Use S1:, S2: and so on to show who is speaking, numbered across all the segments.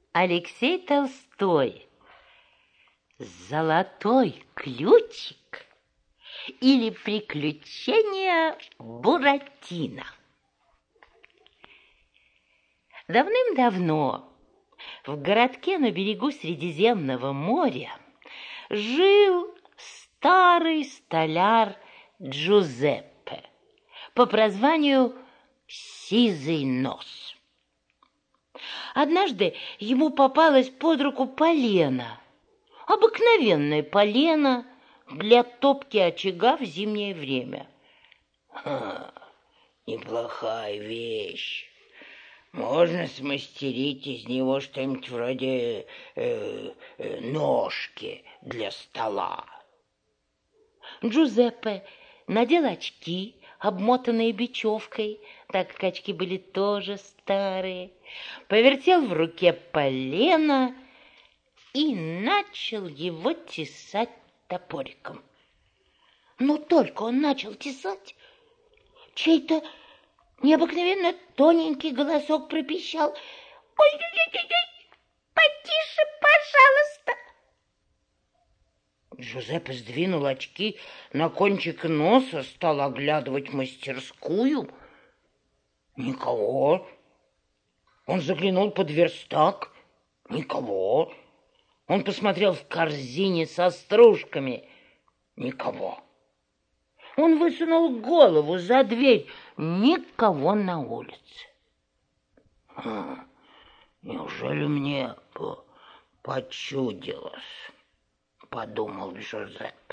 S1: Алексей Толстой. Золотой ключик или приключения Буратино. Давным-давно в городке на берегу Средиземного моря жил старый столяр Джузеппе по прозванию Сизый Нос. Однажды ему попалось под руку полено, обыкновенное полено для топки очага в зимнее время.
S2: Неплохая вещь. Можно смастерить из него что-нибудь вроде ножки для стола.
S1: Джузеппе надел очки, обмотанные бечевкой, так как очки были тоже старые, повертел в руке полено и начал его тесать топориком. Но только он начал тесать, чей-то необыкновенно тоненький голосок пропищал: «Ой-ой-ой-ой, потише, пожалуйста!»
S2: Джузеппе сдвинул очки на кончик носа, стал оглядывать мастерскую. Никого. Он заглянул под верстак. Никого. Он посмотрел в корзине со стружками. Никого. Он высунул голову за дверь. Никого на улице. Неужели мне почудилось? Подумал Джузеппе.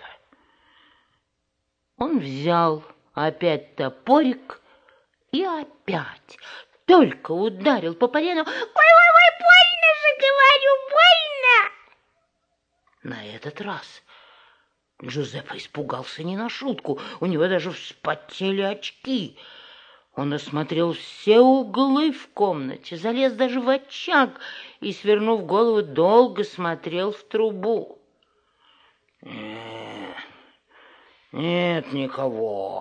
S2: Он взял опять топорик и опять только ударил по полену. «Ой-ой-ой, больно же, говорю, больно!» На этот раз Джузеппе испугался не на шутку. У него даже вспотели очки. Он осмотрел все углы в комнате, залез даже в очаг и, свернув голову, долго смотрел в трубу. Нет никого.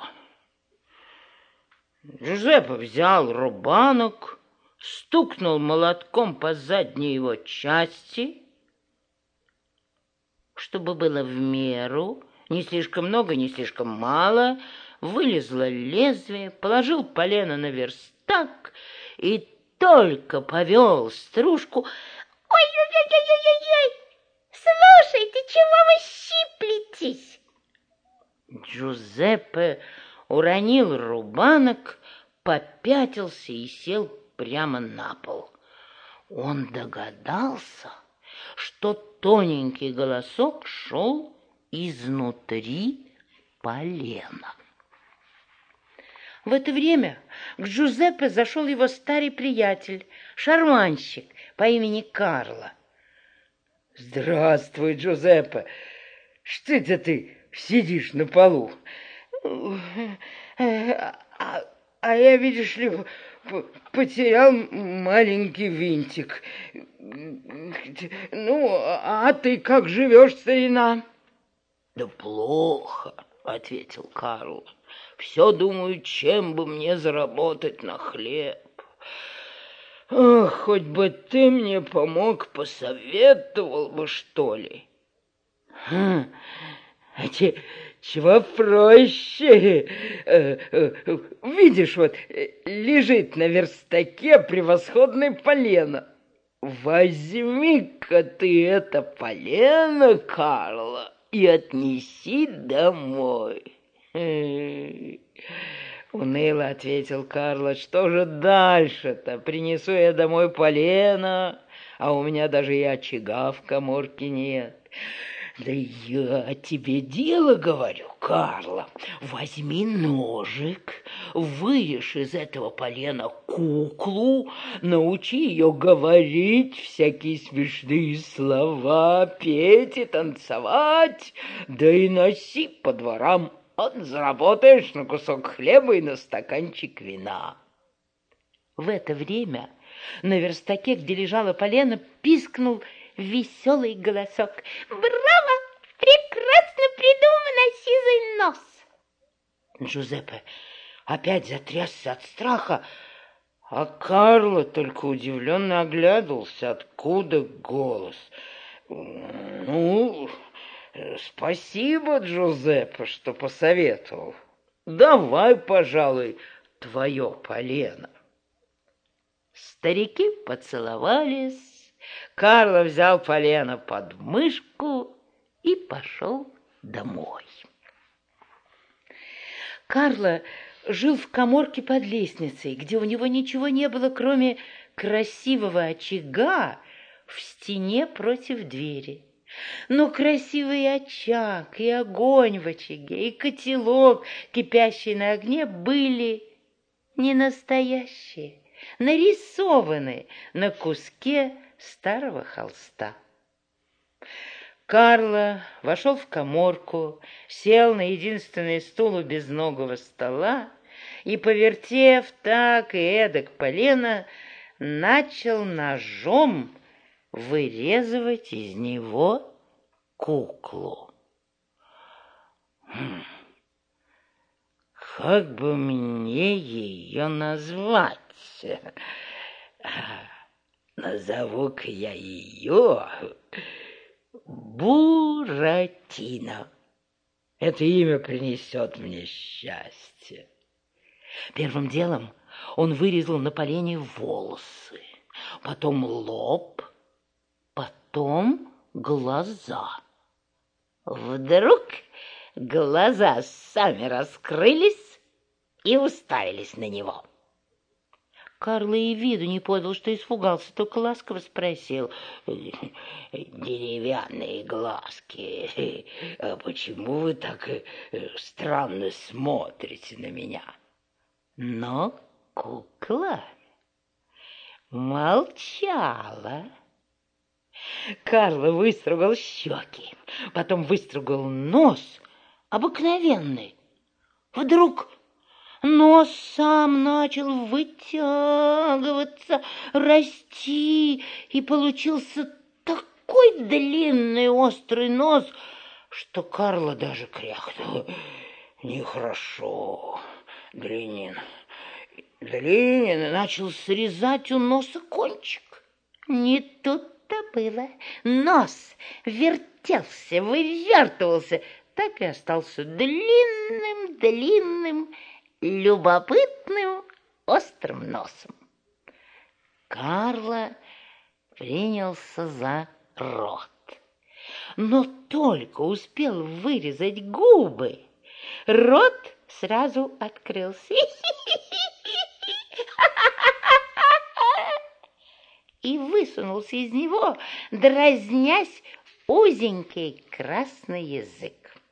S2: Джузеппе взял рубанок, стукнул молотком по задней его части, чтобы было в меру, не слишком много, не слишком мало, вылезло лезвие, положил полено на верстак и только повел стружку. «Ой-ой-ой-ой-ой-ой! Слушайте, чего вы щиплетесь?» Джузеппе уронил рубанок, попятился и сел прямо на пол. Он догадался, что тоненький голосок шел изнутри полена. В это время к Джузеппе зашел его старый приятель, шарманщик по имени Карло.
S3: «Здравствуй, Джузеппе! Что это ты сидишь на полу?»
S2: А я, видишь ли, потерял маленький винтик. Ну, а ты как живешь, старина? Да плохо, ответил Карл. Все думаю, чем бы мне заработать на хлеб. Ох, хоть бы ты мне помог, посоветовал бы, что ли. Чего проще? Видишь, вот лежит на верстаке превосходное полено. Возьми-ка ты это полено, Карло, и отнеси домой. Уныло ответил Карло. Что же дальше-то? Принесу я домой полено, а у меня даже и очага в каморке нет. Да я тебе дело говорю, Карло. Возьми ножик, вырежь из этого полена куклу, научи ее говорить всякие смешные слова, петь и танцевать, да и носи по дворам. Заработаешь на кусок хлеба и на стаканчик вина. В это время на верстаке, где лежало полено, пискнул веселый голосок. «Браво! Прекрасно придумано, Сизый Нос!» Джузеппе опять затрясся от страха, А Карло только удивленно оглядывался, откуда голос. Ну, спасибо, Джузеппе, что посоветовал. Давай, пожалуй, твое полено.
S1: Старики поцеловались, Карло взял полено под мышку и пошел домой. Карло жил в каморке под лестницей, где у него ничего не было, кроме красивого очага в стене против двери. Но красивый очаг и огонь в очаге, и котелок, кипящий на огне, были не настоящие, нарисованы на куске старого холста. Карло вошел в каморку, сел на единственный стул у безногого стола и, повертев так и эдак полено, начал ножом вырезывать из него куклу. Как бы мне ее назвать? Назову-ка я ее Буратино. Это имя принесет мне счастье. Первым делом он вырезал на полене волосы, потом лоб, потом глаза. Вдруг глаза сами раскрылись и уставились на него. Карло и виду не подал, что испугался, только ласково спросил: «Деревянные глазки, а почему вы так странно смотрите на меня?» Но кукла молчала. Карло выстругал щеки, потом выстругал нос, обыкновенный. Вдруг нос сам начал вытягиваться, расти, и получился такой длинный острый нос, что Карло даже кряхнул. Нехорошо, длинен. Длинен и начал срезать у носа кончик. Не тут-то было. Нос вертелся, вывертывался, так и остался длинным, любопытным, острым носом. Карло принялся за рот, но только успел вырезать губы, рот сразу открылся и высунулся из него, дразнясь, узенький красный язык.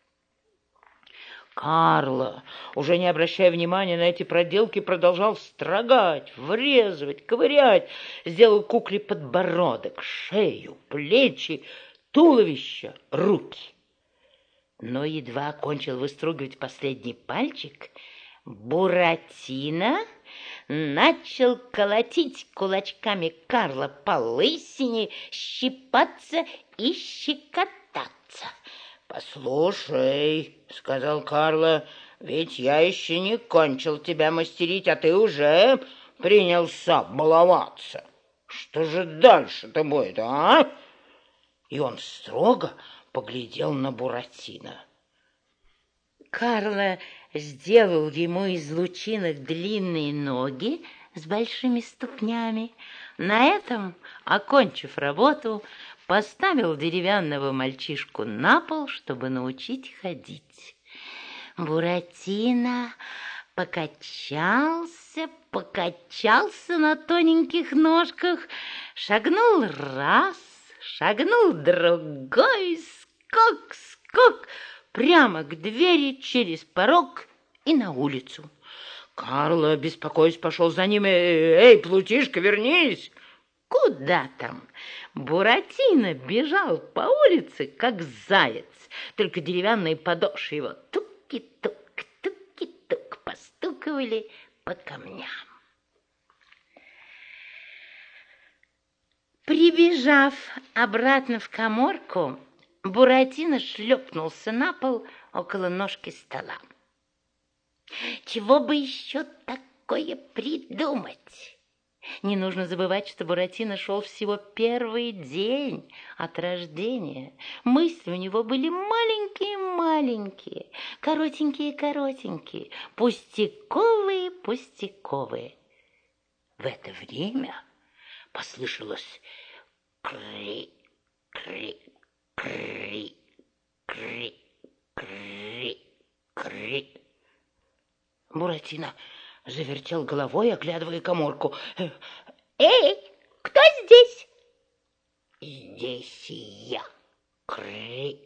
S1: Карло, уже не обращая внимания на эти проделки, продолжал строгать, врезывать, ковырять, сделал кукле подбородок, шею, плечи, туловище, руки. Но едва окончил выстругивать последний пальчик, Буратино начал колотить кулачками Карло по лысине, щипаться и щекотаться. «Послушай, — сказал Карло, — ведь я еще не кончил тебя мастерить, а ты уже принялся баловаться. Что же дальше-то будет, а?» И он строго поглядел на Буратино. Карло сделал ему из лучинок длинные ноги с большими ступнями. На этом, окончив работу, поставил деревянного мальчишку на пол, чтобы научить ходить. Буратино покачался на тоненьких ножках, шагнул раз, шагнул другой, скок, прямо к двери, через порог и на улицу. Карло, беспокоясь, пошел за ним. «Эй, Плутишка, вернись!» Куда там? Буратино бежал по улице, как заяц, только деревянные подошвы его туки-тук постукивали по камням. Прибежав обратно в каморку, Буратино шлепнулся на пол около ножки стола. Чего бы еще такое придумать? Не нужно забывать, что Буратино шел всего первый день от рождения. Мысли у него были маленькие-маленькие, коротенькие-коротенькие, пустяковые-пустяковые. В это время послышалось кри. Буратино завертел головой, оглядывая каморку. «Эй, кто здесь?» «Здесь я. Кри.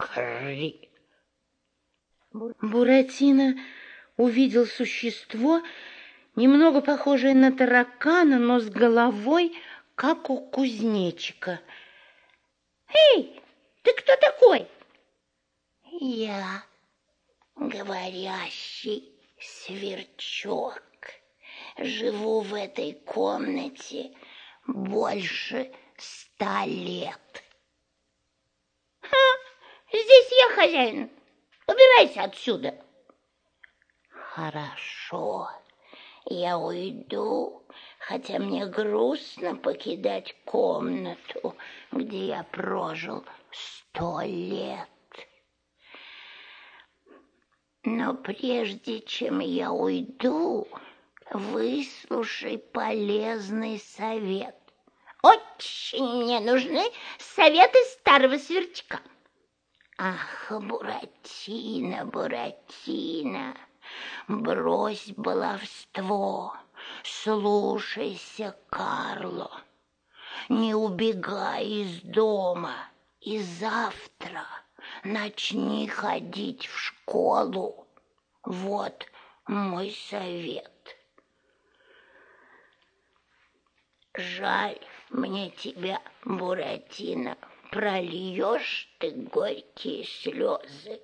S1: Буратино увидел существо, немного похожее на таракана, но с головой, как у кузнечика. «Эй, ты кто такой?» «Я говорящий сверчок. Живу в этой комнате больше 100 лет». «Здесь я хозяин. Убирайся отсюда». «Хорошо, я уйду, хотя мне грустно покидать комнату, где я прожил 100 лет. Но прежде чем я уйду, выслушай полезный совет. Очень мне нужны советы старого сверчка». «Ах, Буратино, брось баловство, слушайся Карло, не убегай из дома и завтра начни ходить в школу. Вот мой совет. Жаль мне тебя, Буратино, прольешь ты горькие слезы».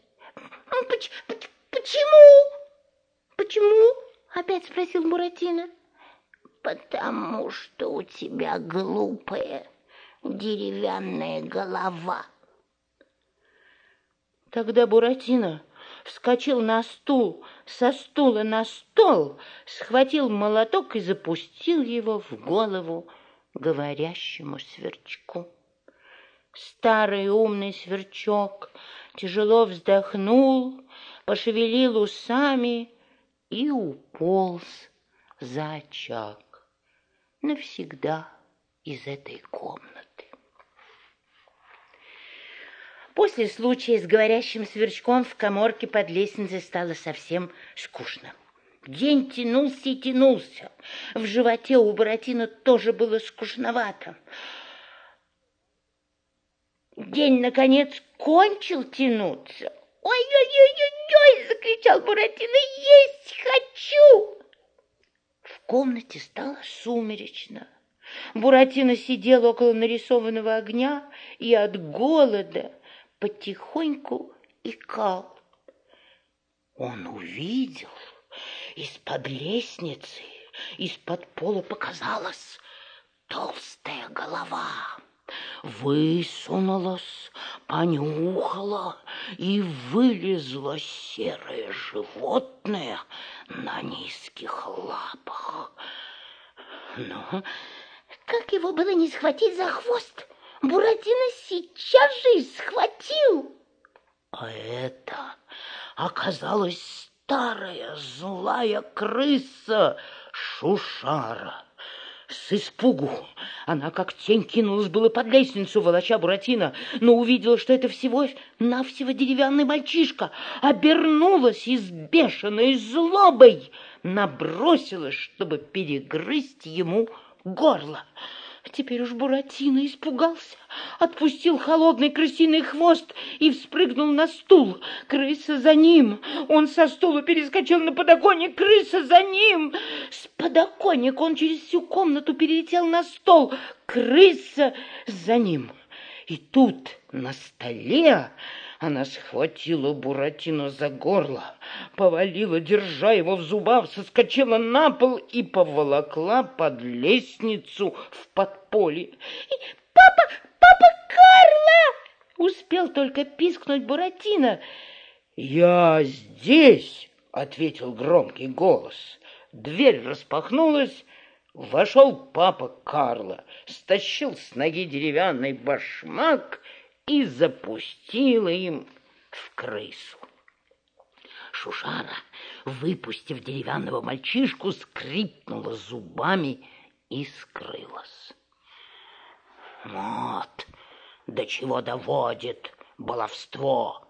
S1: «Почему?» — опять спросил Буратино. «Потому что у тебя глупая деревянная голова». Тогда Буратино вскочил на стул, со стула на стол, схватил молоток и запустил его в голову говорящему сверчку. Старый умный сверчок тяжело вздохнул, пошевелил усами и уполз за очаг навсегда из этой комнаты. После случая с говорящим сверчком в каморке под лестницей стало совсем скучно. День тянулся и тянулся. В животе у Буратино тоже было скучновато. День, наконец, кончил тянуться. «Ой-ой-ой-ой!» — закричал Буратино. «Есть хочу!» В комнате стало сумеречно. Буратино сидел около нарисованного огня и от голода потихоньку икал. Он увидел, из-под лестницы, из-под пола показалась толстая голова. Высунулась, понюхала и вылезло серое животное на низких лапах. Но как его было не схватить за хвост? Буратино сейчас же и схватил. А это оказалась старая злая крыса Шушара. С испугу она как тень кинулась было под лестницу, волоча Буратино, но увидела, что это всего-навсего деревянный мальчишка, обернулась и с бешеной злобой набросилась, чтобы перегрызть ему горло. Теперь уж Буратино испугался, отпустил холодный крысиный хвост и вспрыгнул на стул. Крыса за ним. Он со стула перескочил на подоконник, крыса за ним. С подоконника он через всю комнату перелетел на стол, крыса за ним. И тут на столе она схватила Буратино за горло, повалила, держа его в зубах, соскочила на пол и поволокла под лестницу в подполье. «Папа Карло!» — успел только пискнуть Буратино. «Я здесь!» — ответил громкий голос. Дверь распахнулась,
S2: Вошел папа Карло, стащил с ноги деревянный башмак и запустил им в крысу. Шушара, выпустив деревянного мальчишку, скрипнула зубами и скрылась. Вот до чего доводит баловство,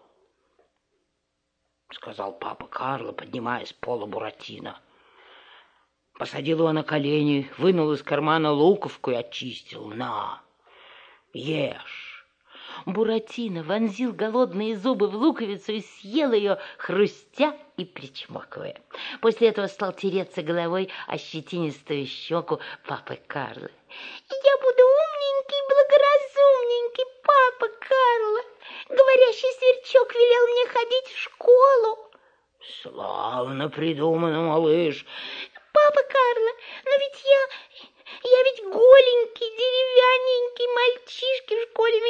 S2: сказал папа Карло, поднимая с пола Буратино. Посадил его на колени, вынул из кармана луковку и очистил. На, ешь.
S1: Буратино вонзил голодные зубы в луковицу и съел ее, хрустя и причмокивая. После этого стал тереться головой о щетинистую щеку папы Карло. «Я буду умненький, благоразумненький, папа Карло. Говорящий сверчок велел мне ходить в школу».
S2: Славно придумано, малыш.
S1: «Папа Карло, но ведь я ведь голенький, деревянненький, мальчишки в школе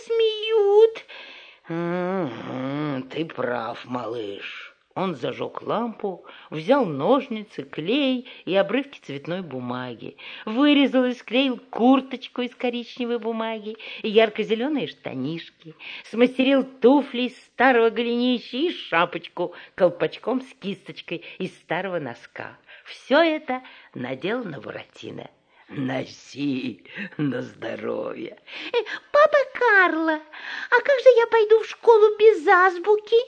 S1: меня засмеют».
S2: Ты прав, малыш. Он зажег лампу, взял ножницы, клей и обрывки цветной бумаги, вырезал и склеил курточку из коричневой бумаги и ярко-зеленые штанишки, смастерил туфли из старого голенища и шапочку колпачком с кисточкой из старого носка. Все это надел на Буратино. Носи на здоровье.
S1: «Папа Карло, а как же я пойду в школу без азбуки?»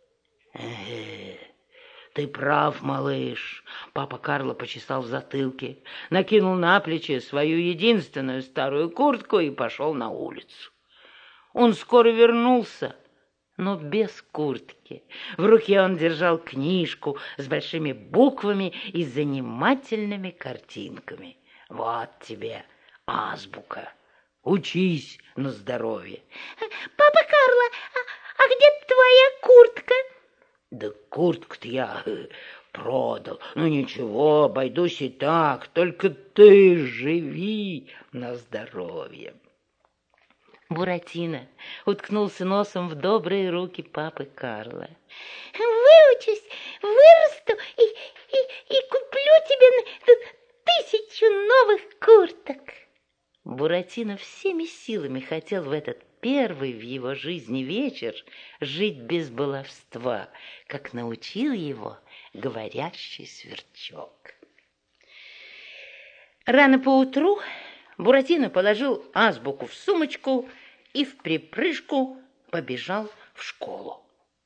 S2: Ты прав, малыш. Папа Карло почесал в затылке, накинул на плечи свою единственную старую куртку и пошел на улицу. Он скоро вернулся, но без куртки. В руке он держал книжку с большими буквами и занимательными картинками. Вот тебе азбука. Учись на здоровье.
S1: «Папа Карло, а где твоя куртка?»
S2: Да куртку-то я продал. Ну ничего, обойдусь и так. Только ты живи на здоровье.
S1: Буратино уткнулся носом в добрые руки папы Карло. «Выучусь, вырасту и куплю тебе 1000 новых курток». Буратино всеми силами хотел в этот первый в его жизни вечер жить без баловства, как научил его говорящий сверчок. Рано поутру Буратино положил азбуку в сумочку и вприпрыжку побежал в школу.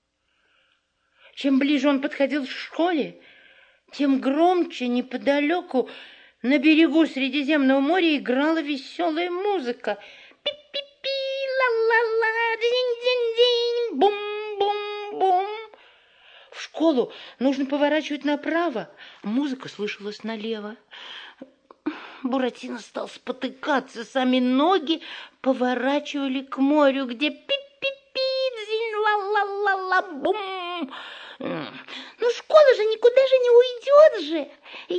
S1: Чем ближе он подходил к школе, тем громче неподалеку на берегу Средиземного моря играла веселая музыка. Пи-пи-пи, ла-ла-ла, динь-динь-динь, бум-бум-бум. В школу нужно поворачивать направо, музыка слышалась налево. Буратино стал спотыкаться, сами ноги поворачивали к морю, где пи-пи-пи, дзинь, ла-ла-ла-ла, бум. Ну, школа же никуда же не уйдет же.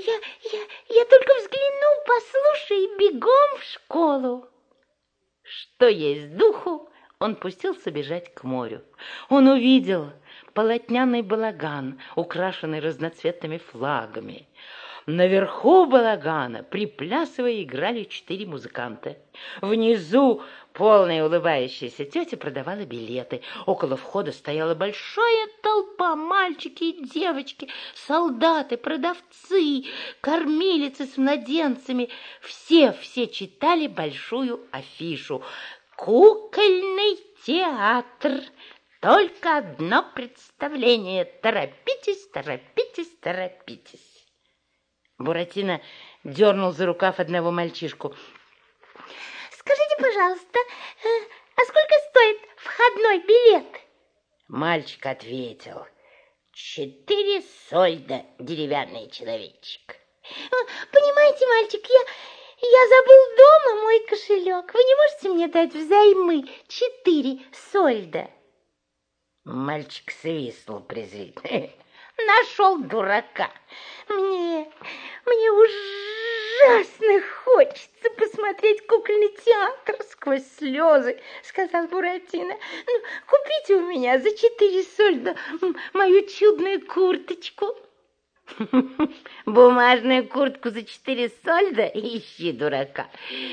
S1: Я только взгляну, послушай, и бегом в школу. Что есть духу, он пустился бежать к морю. Он увидел полотняный балаган, украшенный разноцветными флагами. Наверху балагана, приплясывая, играли 4 музыканта. Внизу полная улыбающаяся тетя продавала билеты. Около входа стояла большая толпа, мальчики и девочки, солдаты, продавцы, кормилицы с младенцами. Все читали большую афишу: «Кукольный театр. Только одно представление. Торопитесь, торопитесь, торопитесь». Буратино дернул за рукав одного мальчишку. «Скажите, пожалуйста, а сколько стоит входной билет?» Мальчик ответил: 4 сольда, деревянный человечек. «Понимаете, мальчик, я забыл дома мой кошелек. Вы не можете мне дать взаймы 4 сольда?» Мальчик свистнул презрительно. «Нашел дурака. Мне ужасно хочется посмотреть кукольный театр сквозь слезы», — сказал Буратино. «Ну, купите у меня за 4 сольда мою чудную курточку». Бумажную куртку за 4 сольда? Ищи дурака.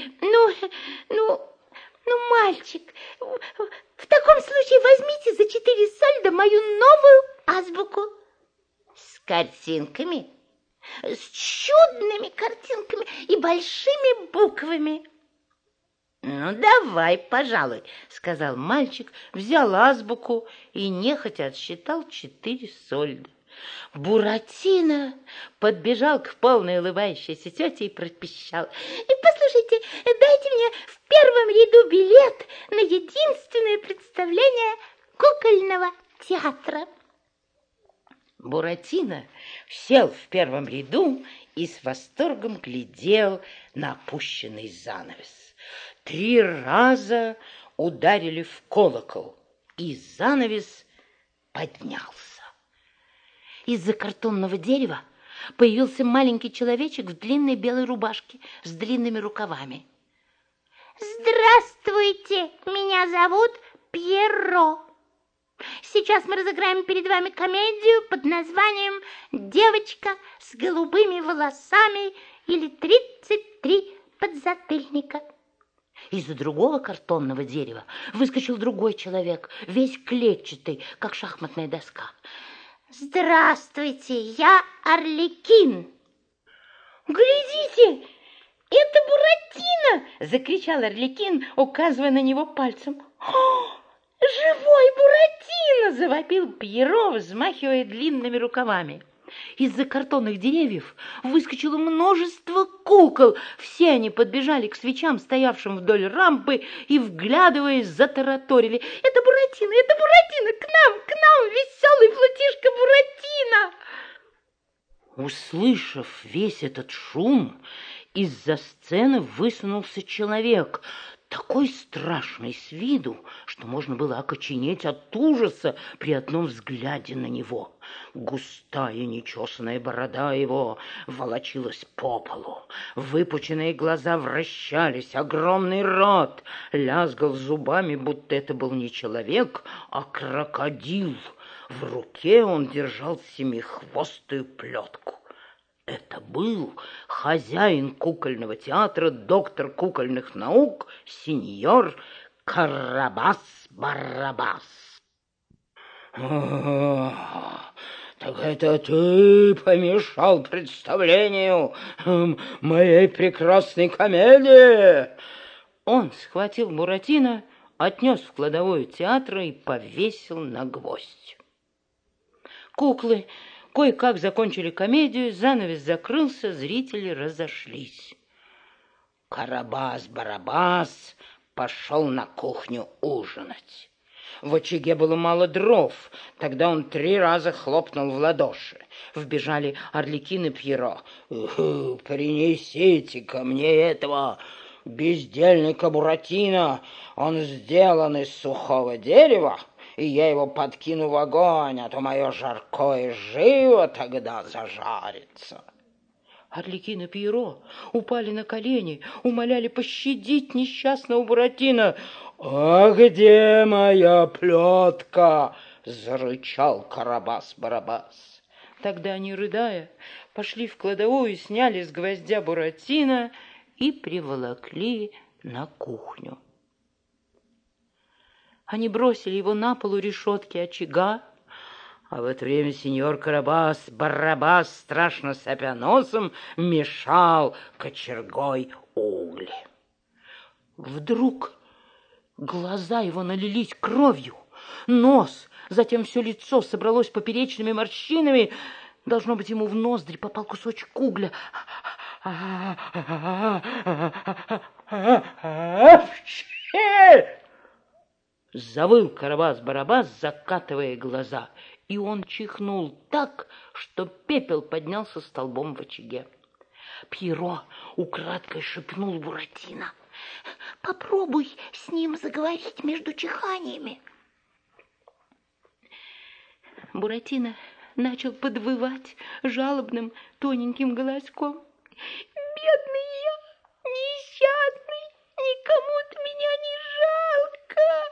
S4: Ну, мальчик, в таком случае возьмите за 4 сольда мою новую азбуку.
S1: С картинками?
S4: С чудными картинками и большими буквами.
S1: Ну, давай, пожалуй, сказал мальчик, взял азбуку и нехотя отсчитал 4 сольда. Буратино подбежал к полной улыбающейся тете и пропищал:
S4: И послушайте, дайте мне в первом ряду билет на единственное представление кукольного театра.
S1: Буратино сел в первом ряду и с восторгом глядел на опущенный занавес. 3 раза ударили в колокол, и занавес поднялся. Из-за картонного дерева появился маленький человечек в длинной белой рубашке с длинными рукавами.
S4: Здравствуйте, меня зовут Пьеро. Сейчас мы разыграем перед вами комедию под названием «Девочка с голубыми волосами» или «33 подзатыльника».
S1: Из-за другого картонного дерева выскочил другой человек, весь клетчатый, как шахматная доска.
S4: Здравствуйте, я Арлекин.
S1: Глядите, это Буратино! Закричал Арлекин, указывая на него пальцем. Живой Буратино! Завопил Пьеро, взмахивая длинными рукавами. Из-за картонных деревьев выскочило множество кукол. Все они подбежали к свечам, стоявшим вдоль рампы, и, вглядываясь, затараторили: это Буратино, к нам, веселый плутишка Буратино!» Услышав весь этот шум, из-за сцены высунулся человек, такой страшный с виду, что можно было окоченеть от ужаса при одном взгляде на него. Густая нечесанная борода его волочилась по полу, выпученные глаза вращались, огромный рот лязгал зубами, будто это был не человек, а крокодил. В руке он держал семихвостую плетку. Это был хозяин кукольного театра, доктор кукольных наук, сеньор Карабас-Барабас.
S3: Так это ты помешал представлению моей прекрасной комедии?
S1: Он схватил Буратино, отнес в кладовую театра и повесил на гвоздь. Куклы кое-как закончили комедию, занавес закрылся, зрители разошлись. Карабас-Барабас пошел на кухню ужинать. В очаге было мало дров, тогда он 3 раза хлопнул в ладоши. Вбежали Арлекин и Пьеро.
S3: «Принесите ко мне этого бездельника Буратино, он сделан из сухого дерева, и я его подкину в огонь, а то мое жаркое живо тогда зажарится».
S1: Арлекин и Пьеро упали на колени, умоляли пощадить несчастного Буратино.
S3: «А где моя плетка?» — зарычал Карабас-Барабас.
S1: Тогда они, рыдая, пошли в кладовую, сняли с гвоздя Буратино и приволокли на кухню. Они бросили его на пол у решетки очага, а в это время сеньор Карабас-Барабас, страшно сопя носом, мешал кочергой угли. Вдруг глаза его налились кровью, нос, затем все лицо собралось поперечными морщинами. Должно быть, ему в ноздри попал кусочек угля. Завыл Карабас-Барабас, закатывая глаза, и он чихнул так, что пепел поднялся столбом в очаге. Пьеро украдкой шепнул Буратино:
S4: «Попробуй с ним заговорить между чиханиями».
S1: Буратино начал подвывать жалобным тоненьким голоском: «Бедный я, несчастный, никому-то меня не жалко».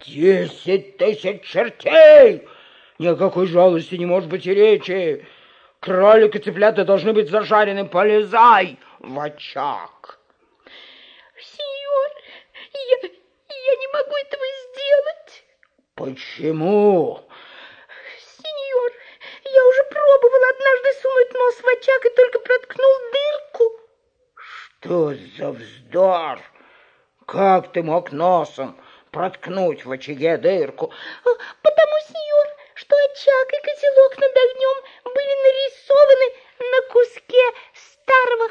S3: 10 000 чертей! Ни о какой жалости не может быть и речи. Кролик и цыплята должны быть зажарены. Полезай в очаг.
S4: Сеньор, я не могу этого сделать.
S3: Почему?
S4: Сеньор, я уже пробовал однажды сунуть нос в очаг и только проткнул дырку.
S3: Что за вздор? Как ты мог носом проткнуть в очаге дырку?
S4: Потому, сеньор, что очаг и котелок над огнем были нарисованы на куске старого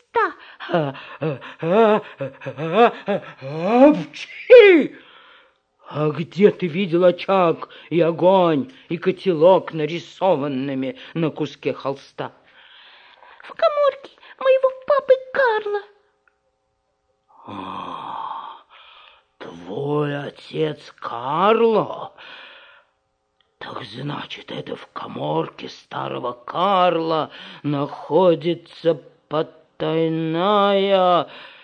S4: холста.
S3: Апчхи! А где ты видел очаг и огонь, и котелок, нарисованными на куске холста?
S4: В каморке моего папы Карла.
S3: Твой отец Карло? Так значит, это в каморке старого Карла находится потайная...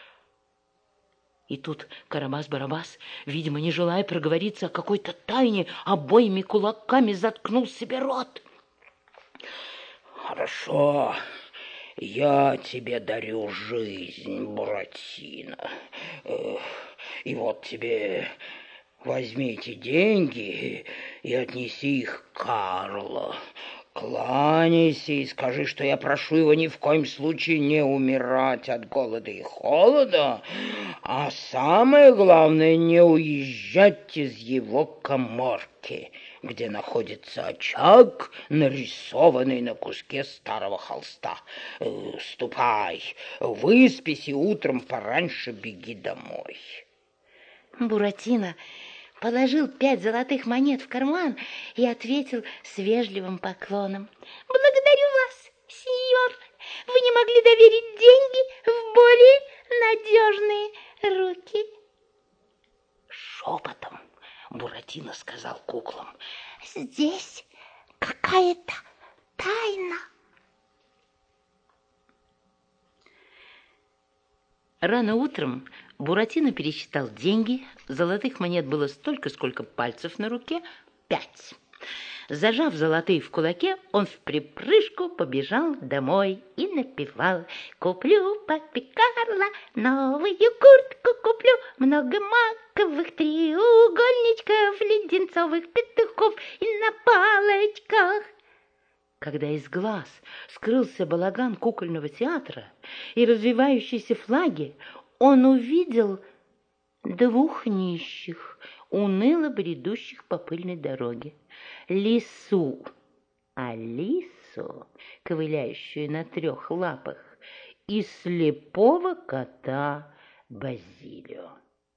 S1: И тут Карабас-Барабас, видимо, не желая проговориться о какой-то тайне, обоими кулаками заткнул себе рот.
S3: Хорошо, я тебе дарю жизнь, Буратино. И вот тебе возьми эти деньги и отнеси их Карло. Кланяйся и скажи, что я прошу его ни в коем случае не умирать от голода и холода, а самое главное, не уезжать из его каморки, где находится очаг, нарисованный на куске старого холста. Ступай, выспись и утром пораньше беги домой.
S1: Буратино положил 5 золотых монет в карман и ответил с вежливым поклоном:
S4: Благодарю вас, сеньор. Вы не могли доверить деньги в более надежные руки.
S1: Шепотом Буратино сказал куклам:
S4: Здесь какая-то тайна.
S1: Рано утром Буратино пересчитал деньги. Золотых монет было столько, сколько пальцев на руке — 5. Зажав золотые в кулаке, он вприпрыжку побежал домой и напевал: «Куплю папе Карло новую куртку, куплю много маковых треугольничков, леденцовых петухов и на палочках». Когда из глаз скрылся балаган кукольного театра и развивающиеся флаги, он увидел 2 нищих, уныло бредущих по пыльной дороге: лису Алису, ковыляющую на 3 лапах, и слепого кота Базилио.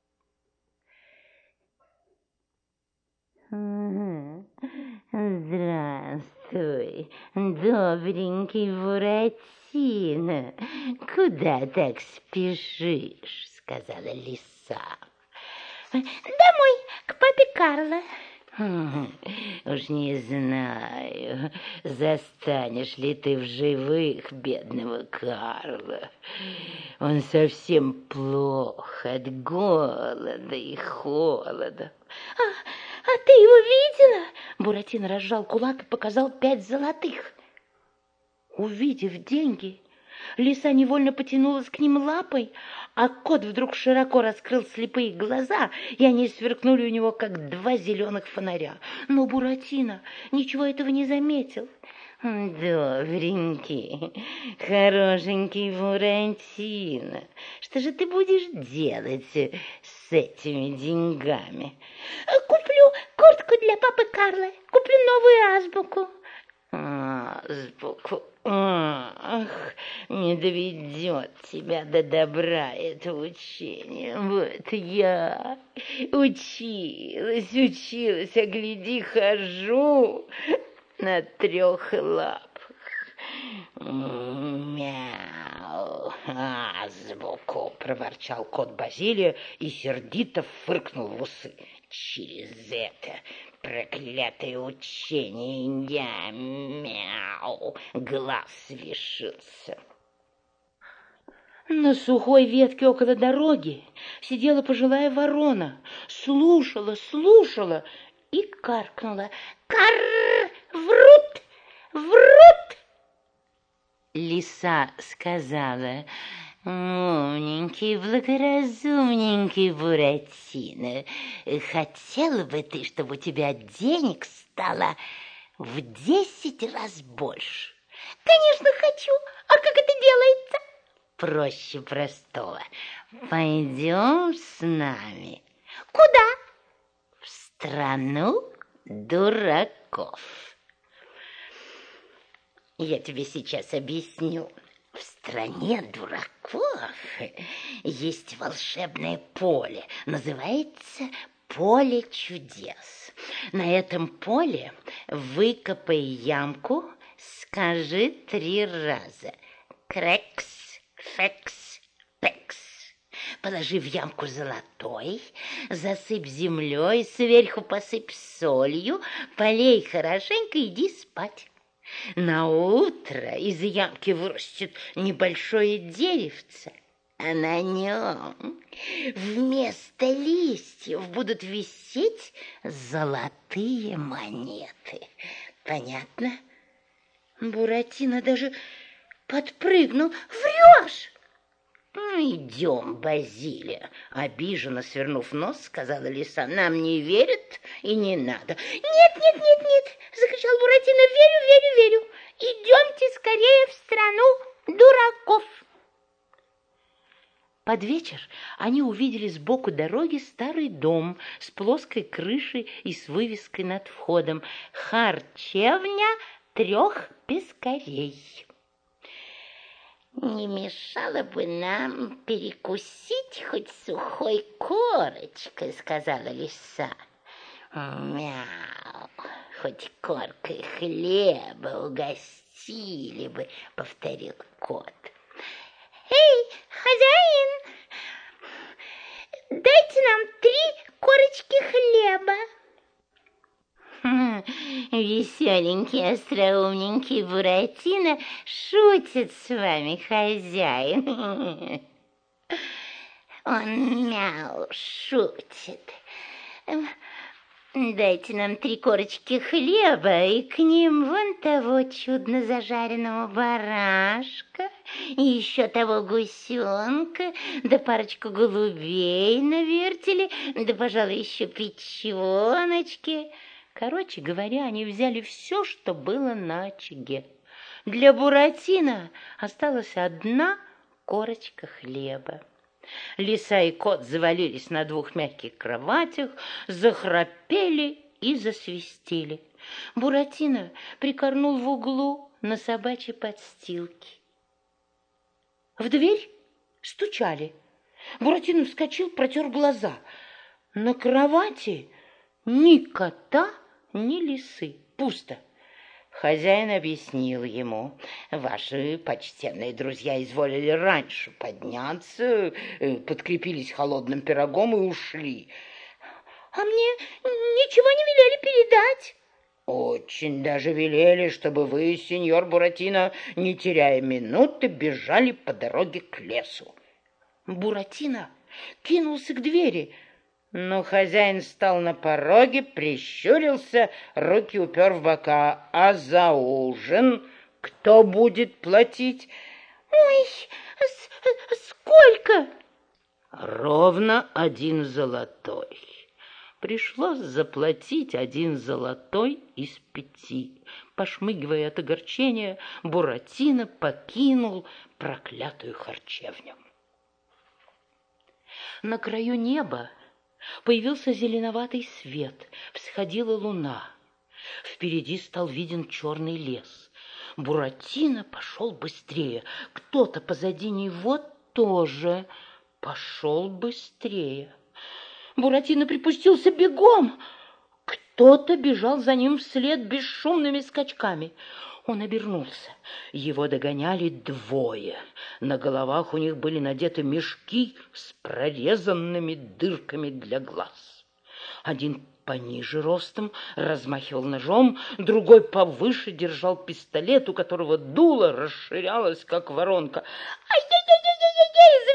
S4: Здравствуй, добренький Буратино. Куда так спешишь? Сказала лиса. Домой, к папе Карло.
S1: Уж не знаю, застанешь ли ты в живых бедного Карла. Он совсем плох от голода и холода.
S4: А ты его видела?
S1: Буратино разжал кулак и показал 5 золотых. Увидев деньги, лиса невольно потянулась к ним лапой, а кот вдруг широко раскрыл слепые глаза, и они сверкнули у него, как 2 зеленых фонаря. Но Буратино ничего этого не заметил.
S4: Добренький, хорошенький Буратино, что же ты будешь делать с этими деньгами? Куплю куртку для папы Карло, куплю новую азбуку.
S1: Азбуку? Ах, не доведет тебя до добра это учение. Вот я училась, а гляди, хожу на 3 лапах.
S2: «Мяу, азбуку!» — проворчал кот Базилио и сердито фыркнул в усы. «Через это проклятое учение я, мяу, глаз лишился».
S1: На сухой ветке около дороги сидела пожилая ворона, слушала и каркнула.
S4: Карр! Врут! Врут! Лиса сказала: «Умненький, благоразумненький Буратино, хотела бы ты, чтобы у тебя денег стало в 10 раз больше?» «Конечно, хочу. А как это делается?» «Проще простого. Пойдем с нами». «Куда?» «В страну дураков». Я тебе сейчас объясню. В стране дураков есть волшебное поле. Называется поле чудес. На этом поле выкопай ямку, скажи 3 раза. Крекс, фекс, пекс. Положи в ямку золотой, засыпь землей, сверху посыпь солью, полей хорошенько, иди спать. На утро из ямки вырастет небольшое деревце, а на нем вместо листьев будут висеть золотые монеты. Понятно? Буратино даже подпрыгнул. «Врешь!» «Идем, Базилия!» Обиженно свернув нос, сказала лиса. «Нам не верят и не надо». «Нет, нет, нет, нет!» Закричал Буратино. «Верю, верю, верю! Идемте скорее в страну дураков!» Под вечер они увидели сбоку дороги старый дом с плоской крышей и с вывеской над входом: «Харчевня 3 пескарей». «Не мешало бы нам перекусить хоть сухой корочкой», — сказала лиса. «Мяу, хоть коркой хлеба угостили бы», — повторил кот. «Эй, хозяин, дайте нам 3 корочки хлеба». «Веселенький, остроумненький Буратино шутит с вами, хозяин». «Он мяу шутит. Дайте нам 3 корочки хлеба и к ним вон того чудно зажаренного барашка, и еще того гусенка, да парочку голубей на вертеле, да, пожалуй, еще печеночки». Короче говоря, они взяли все, что было на очаге. Для Буратино осталась 1 корочка хлеба. Лиса и кот завалились на 2 мягких кроватях, захрапели и засвистели. Буратино прикорнул в углу на собачьей подстилке. В дверь стучали. Буратино вскочил, протер глаза. На кровати ни кота, ни лисы. Пусто. Хозяин объяснил ему: «Ваши почтенные друзья изволили раньше подняться, подкрепились холодным пирогом и ушли». «А мне ничего не велели передать». «Очень даже велели, чтобы вы, сеньор Буратино, не теряя минуты, бежали по дороге к лесу». Буратино кинулся к двери, но хозяин встал на пороге, прищурился, руки упер в бока. «А за ужин кто будет платить?» «Ой, сколько?» «Ровно 1 золотой». Пришлось заплатить 1 золотой из 5. Пошмыгивая от огорчения, Буратино покинул проклятую харчевню. На краю неба появился зеленоватый свет, всходила луна. Впереди стал виден черный лес. Буратино пошел быстрее. Кто-то позади него тоже пошел быстрее. Буратино припустился бегом. Кто-то бежал за ним вслед бесшумными скачками. Он обернулся. Его догоняли 2. На головах у них были надеты мешки с прорезанными дырками для глаз. Один пониже ростом размахивал ножом, другой повыше держал пистолет, у которого дуло расширялось, как воронка. «Ай-яй-яй-яй-яй-яй!» — завизжал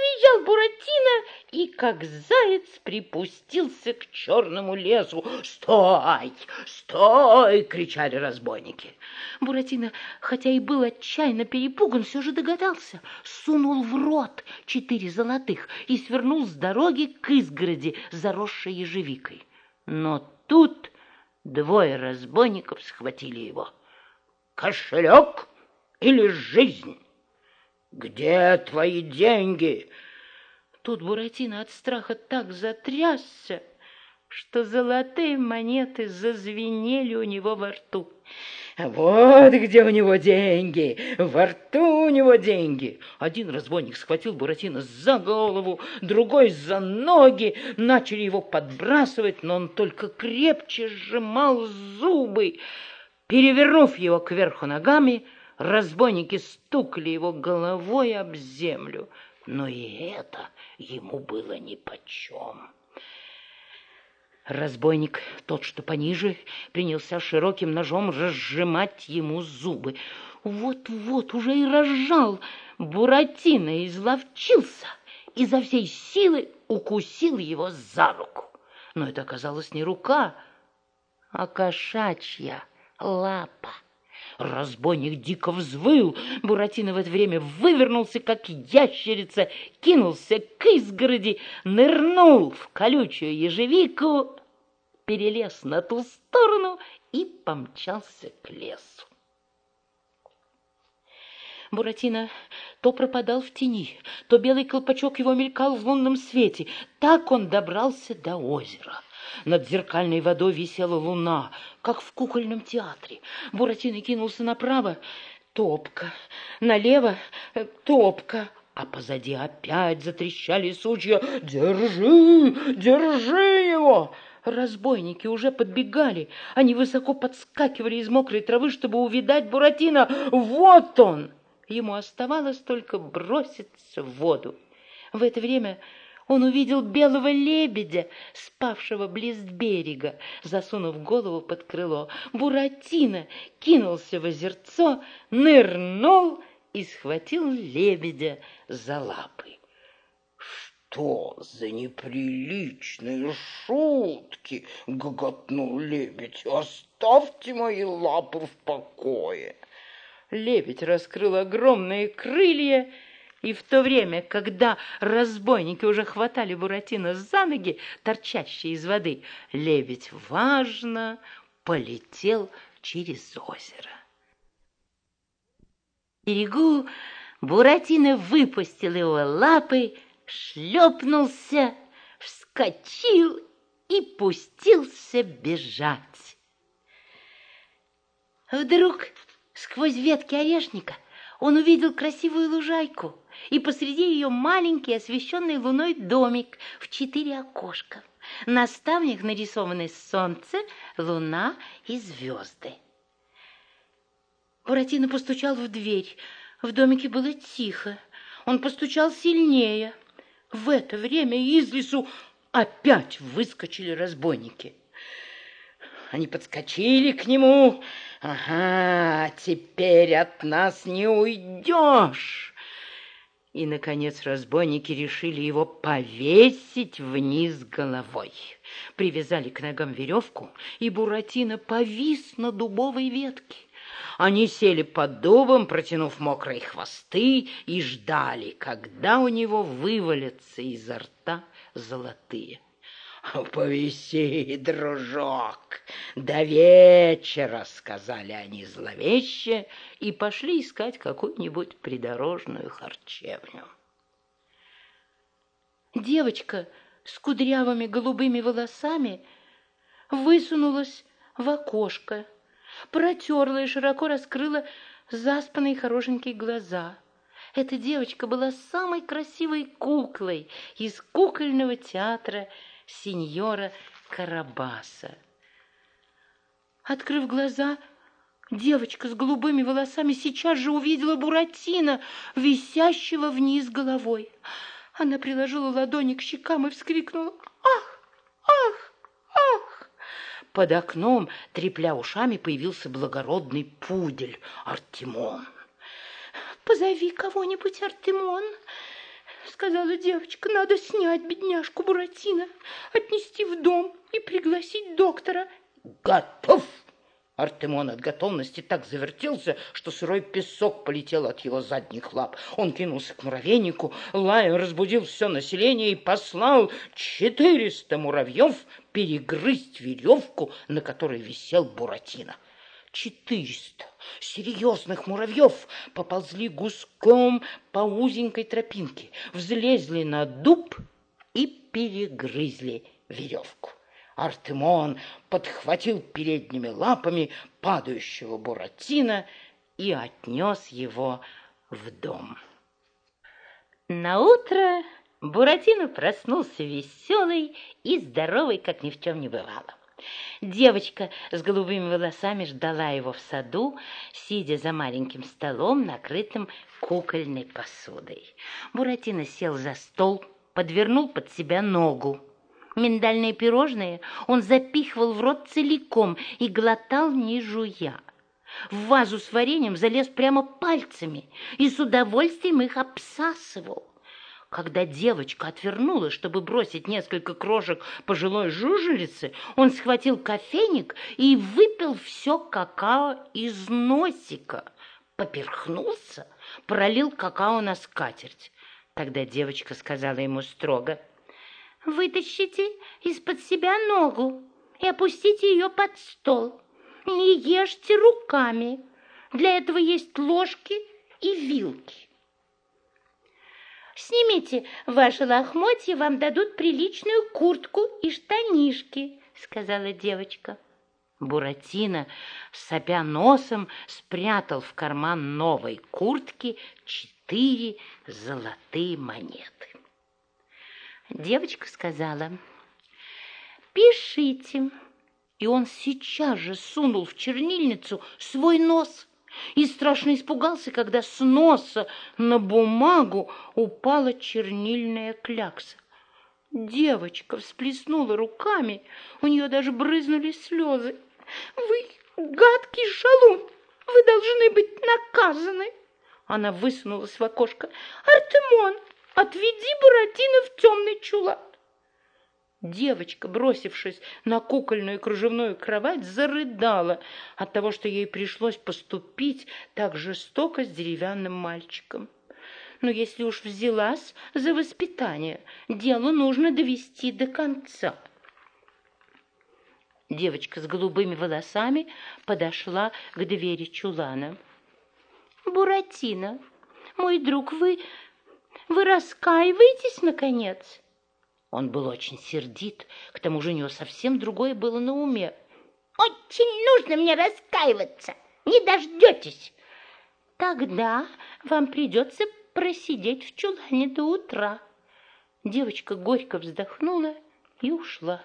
S1: Буратино и, как заяц, припустился к черному лесу. «Стой! Стой!» — кричали разбойники. Буратино, хотя и был отчаянно перепуган, все же догадался. Сунул в рот 4 золотых и свернул с дороги к изгороди, заросшей ежевикой. Но тут 2 разбойников схватили его. «Кошелек или жизнь? Где твои деньги?» Тут Буратино от страха так затрясся, что золотые монеты зазвенели у него во рту. «Вот где у него деньги! Во рту у него деньги!» Один разбойник схватил Буратино за голову, другой за ноги. Начали его подбрасывать, но он только крепче сжимал зубы. Перевернув его кверху ногами, разбойники стукали его головой об землю. Но и это ему было нипочем. Разбойник, тот, что пониже, принялся широким ножом разжимать ему зубы. Вот-вот уже и разжал. Буратино изловчился, изо всей силы укусил его за руку. Но это оказалась не рука, а кошачья лапа. Разбойник дико взвыл. Буратино в это время вывернулся, как ящерица, кинулся к изгороди, нырнул в колючую ежевику, перелез на ту сторону и помчался к лесу. Буратино то пропадал в тени, то белый колпачок его мелькал в лунном свете. Так он добрался до озера. Над зеркальной водой висела луна, как в кукольном театре. Буратино кинулся направо — топка, налево — топка, а позади опять затрещали сучья. «Держи! Держи его!» Разбойники уже подбегали. Они высоко подскакивали из мокрой травы, чтобы увидать Буратино. Вот он! Ему оставалось только броситься в воду. В это время он увидел белого лебедя, спавшего близ берега, засунув голову под крыло. Буратино кинулся в озерцо, нырнул и схватил лебедя за лапы.
S3: «Что за неприличные шутки?» — гоготнул лебедь. «Оставьте мои лапы в покое!»
S1: Лебедь раскрыл огромные крылья, и в то время, когда разбойники уже хватали Буратино за ноги, торчащие из воды, лебедь важно полетел через озеро. В берегу Буратино выпустил его лапы, шлепнулся, вскочил и пустился бежать. Вдруг сквозь ветки орешника он увидел красивую лужайку и посреди ее маленький освещенный луной домик в 4 окошка. На ставнях нарисованы солнце, луна и звезды. Буратино постучал в дверь. В домике было тихо. Он постучал сильнее. В это время из лесу опять выскочили разбойники. Они подскочили к нему. «Ага, теперь от нас не уйдешь!» И, наконец, разбойники решили его повесить вниз головой. Привязали к ногам веревку, и Буратино повис на дубовой ветке. Они сели под дубом, протянув мокрые хвосты, и ждали, когда у него вывалятся изо рта золотые. «Повиси, дружок, до вечера», — сказали они зловеще, и пошли искать какую-нибудь придорожную харчевню. Девочка с кудрявыми голубыми волосами высунулась в окошко, протерла и широко раскрыла заспанные хорошенькие глаза. Эта девочка была самой красивой куклой из кукольного театра сеньора Карабаса. Открыв глаза, девочка с голубыми волосами сейчас же увидела Буратино, висящего вниз головой. Она приложила ладони к щекам и вскрикнула: «Ах! Ах! Ах!» Под окном, трепля ушами, появился благородный пудель Артемон. «Позови кого-нибудь, Артемон!» сказала девочка, надо снять бедняжку Буратино, отнести в дом и пригласить доктора.
S3: Готов! Артемон от готовности так завертелся, что сырой песок полетел от его задних лап. Он кинулся к муравейнику, лаем разбудил все население и послал 400 муравьев перегрызть веревку, на которой висел Буратино. 400 серьезных муравьев поползли гуськом по узенькой тропинке, взлезли на дуб и перегрызли веревку. Артемон подхватил передними лапами падающего Буратино и отнес его в дом.
S4: Наутро Буратино проснулся веселый и здоровый, как ни в чем не бывало. Девочка с голубыми волосами ждала его в саду, сидя за маленьким столом, накрытым кукольной посудой. Буратино сел за стол, подвернул под себя ногу. Миндальные пирожные он запихивал в рот целиком и глотал, не жуя. В вазу с вареньем залез прямо пальцами и с удовольствием их обсасывал. Когда девочка отвернулась, чтобы бросить несколько крошек пожилой жужелицы, он схватил кофейник и выпил все какао из носика. Поперхнулся, пролил какао на скатерть. Тогда девочка сказала ему строго: «Вытащите из-под себя ногу и опустите ее под стол. Не ешьте руками. Для этого есть ложки и вилки. Снимите ваши лохмотья, вам дадут приличную куртку и штанишки», — сказала девочка. Буратино, сопя носом, спрятал в карман новой куртки 4 золотые монеты. Девочка сказала: «Пишите». И он сейчас же сунул в чернильницу свой нос и страшно испугался, когда с носа на бумагу упала чернильная клякса. Девочка всплеснула руками, у нее даже брызнули слезы. «Вы гадкий шалун, вы должны быть наказаны!» Она высунулась в окошко. «Артемон, отведи Буратино в темный чулан!» Девочка, бросившись на кукольную кружевную кровать, зарыдала от того, что ей пришлось поступить так жестоко с деревянным мальчиком. Но если уж взялась за воспитание, дело нужно довести до конца. Девочка с голубыми волосами подошла к двери чулана. «Буратино, мой друг, вы раскаиваетесь, наконец?» Он был очень сердит, к тому же у него совсем другое было на уме. «Очень нужно мне раскаиваться, не дождетесь. Тогда вам придется просидеть в чулане до утра». Девочка горько вздохнула и ушла.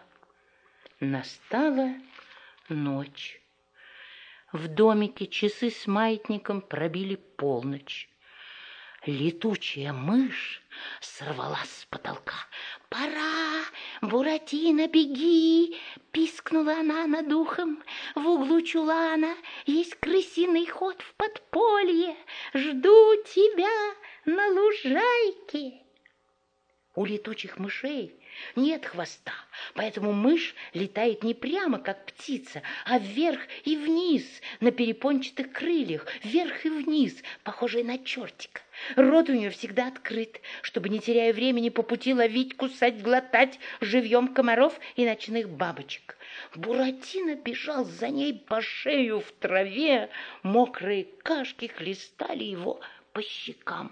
S4: Настала ночь. В домике часы с маятником пробили полночь. Летучая мышь сорвалась с потолка. «Пора, Буратино, беги!» — пискнула она над ухом. «В углу чулана есть крысиный ход в подполье. Жду тебя на лужайке». У летучих мышей нет хвоста, поэтому мышь летает не прямо, как птица, а вверх и вниз, на перепончатых крыльях, вверх и вниз, похожей на чертика. Рот у нее всегда открыт, чтобы, не теряя времени, по пути ловить, кусать, глотать живьем комаров и ночных бабочек. Буратино бежал за ней по шею в траве, мокрые кашки хлестали его по щекам.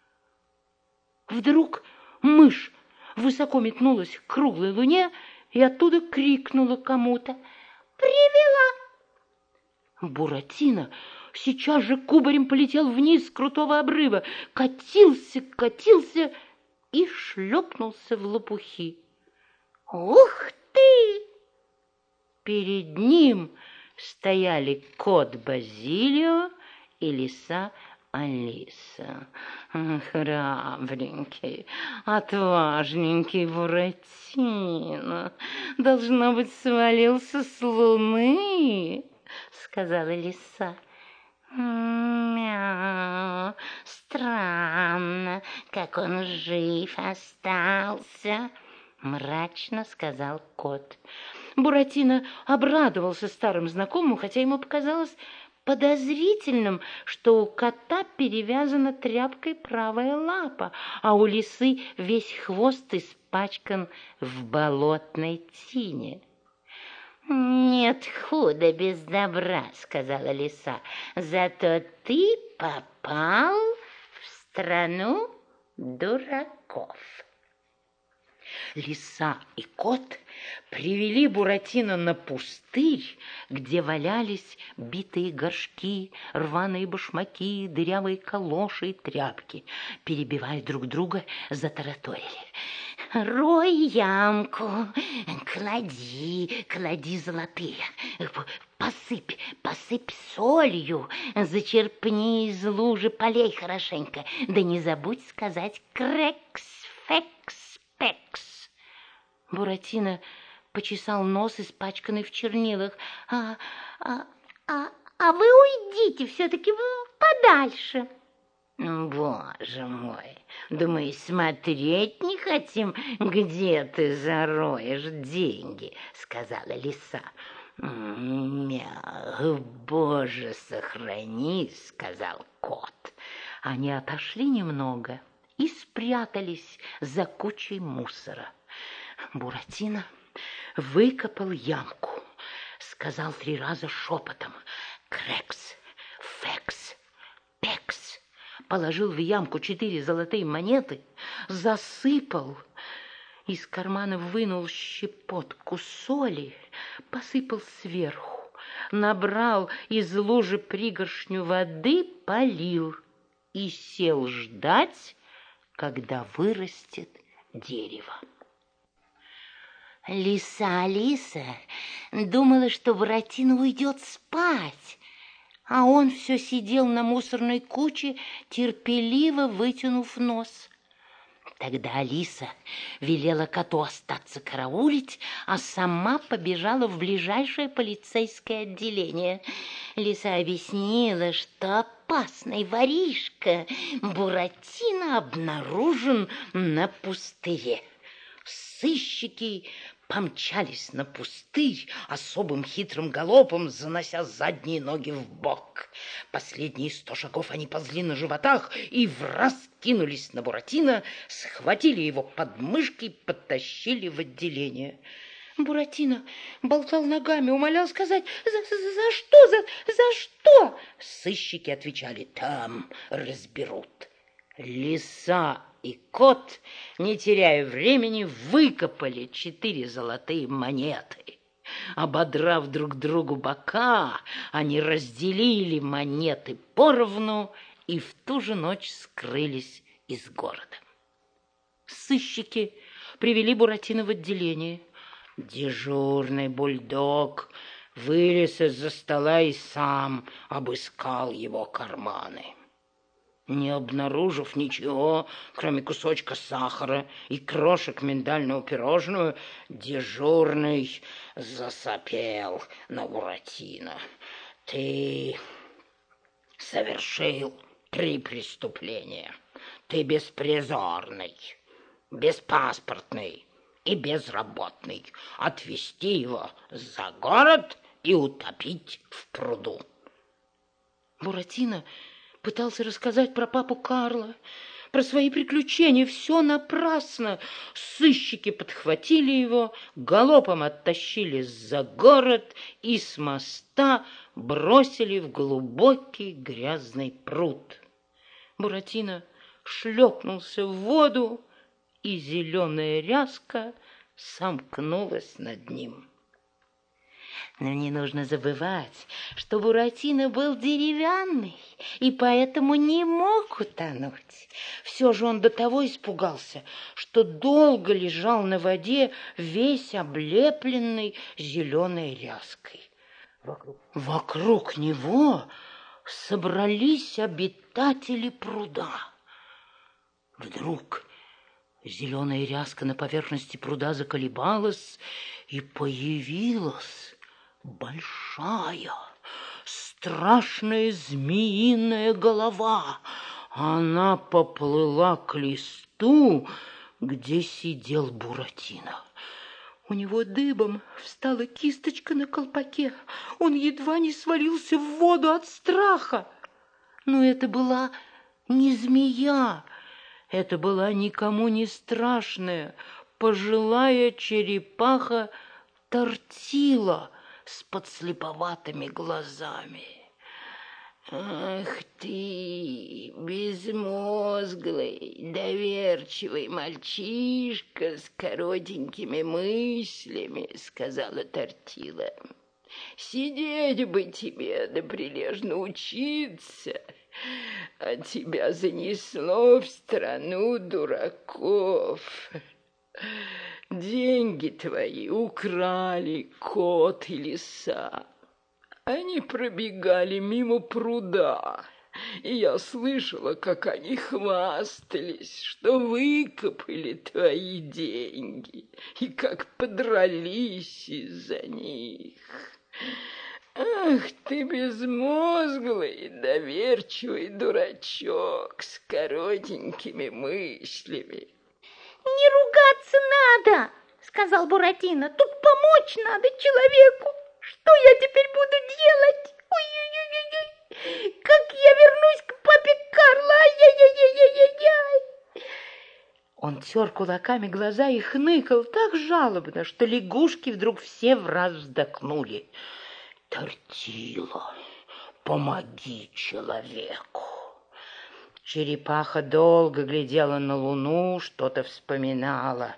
S4: Вдруг мышь высоко метнулась к круглой луне и оттуда крикнула кому-то: «Привела!» Буратино сейчас же кубарем полетел вниз с крутого обрыва, катился и шлепнулся в лопухи. «Ух ты!» Перед ним стояли кот Базилио и лиса Алиса. «Храбренький, отважненький Буратино, должно быть, свалился с луны», — сказала лиса. «Мяу, странно, интересно, как он жив остался, мрачно сказал кот.
S1: Буратино обрадовался старым знакомым, хотя ему показалось подозрительным, что у кота перевязана тряпкой правая лапа, а у лисы весь хвост испачкан в болотной тине.
S4: «Нет худа без добра», — сказала лиса, — «зато ты попал в страну дураков».
S1: Лиса и кот привели Буратино на пустырь, где валялись битые горшки, рваные башмаки, дырявые калоши и тряпки. Перебивая друг друга, затараторили.
S4: «Рой ямку, клади золотые, посыпь солью, зачерпни из лужи полей хорошенько, да не забудь сказать крекс-фекс-пекс».
S1: Буратино почесал нос, испачканный в чернилах.
S4: «А вы уйдите все-таки подальше».
S2: «Боже мой, да мы и смотреть не хотим, где ты зароешь деньги», — сказала лиса. «Мя, Боже, сохрани», — сказал кот.
S1: Они отошли немного и спрятались за кучей мусора. Буратино выкопал ямку, сказал 3 раза шепотом: «Крекс, фекс, пекс». Положил в ямку 4 золотые монеты, засыпал, из кармана вынул щепотку соли, посыпал сверху, набрал из лужи пригоршню воды, полил и сел ждать, когда вырастет дерево.
S4: Лиса думала, что Буратино уйдет спать, а он все сидел на мусорной куче, терпеливо вытянув нос. Тогда Алиса велела коту остаться караулить, а сама побежала в ближайшее полицейское отделение. Лиса объяснила, что опасный воришка Буратино обнаружен на пустыре. Сыщики помчались на пустырь особым хитрым галопом, занося задние ноги в бок. Последние 100 шагов они ползли на животах и враз кинулись на Буратино, схватили его под мышки и подтащили в отделение. Буратино болтал ногами, умолял сказать: «За что? За что?» Сыщики отвечали: «Там разберут». Лиса и кот, не теряя времени, выкопали 4 золотые монеты. Ободрав друг другу бока, они разделили монеты поровну и в ту же ночь скрылись из города. Сыщики привели Буратино в отделение. Дежурный бульдог вылез из-за стола и сам обыскал его карманы. Не обнаружив ничего, кроме кусочка сахара и крошек миндального пирожного, дежурный засопел на Буратино. «Ты совершил 3 преступления. Ты беспризорный, беспаспортный и безработный. Отвезти его за город и утопить в пруду». Буратино пытался рассказать про папу Карла, про свои приключения. Все напрасно. Сыщики подхватили его, галопом оттащили за город и с моста бросили в глубокий грязный пруд. Буратино шлепнулся в воду, и зеленая ряска сомкнулась над ним. Но не нужно забывать, что Буратино был деревянный и поэтому не мог утонуть. Все же он до того испугался, что долго лежал на воде, весь облепленный зеленой ряской. Вокруг него собрались обитатели пруда. Вдруг зеленая ряска на поверхности пруда заколебалась, и появилась большая, страшная змеиная голова.
S2: Она поплыла к листу, где сидел Буратино.
S1: У него дыбом встала кисточка на колпаке. Он едва не свалился в воду от страха. Но это была не змея, это была никому не страшная пожилая черепаха Тортила с подслеповатыми глазами.
S2: «Ах ты, безмозглый, доверчивый мальчишка с коротенькими мыслями», — сказала Тортила. «Сидеть бы тебе да прилежно учиться, а тебя занесло в страну дураков. Деньги твои украли кот и лиса. Они пробегали мимо пруда, и я слышала, как они хвастались, что выкопали твои деньги, и как подрались из-за них. Ах ты, безмозглый, доверчивый дурачок с коротенькими мыслями!»
S4: «Не ругаться надо!» — сказал Буратино. «Тут помочь надо человеку! Что я теперь буду делать? Ой-ой-ой-ой! Как я вернусь к папе Карло? Ай-яй-яй-яй-яй-яй!»
S1: Он тер кулаками глаза и хныкал так жалобно, что лягушки вдруг все враз вздохнули.
S2: «Тортила, помоги человеку!»
S1: Черепаха долго глядела на луну, что-то вспоминала.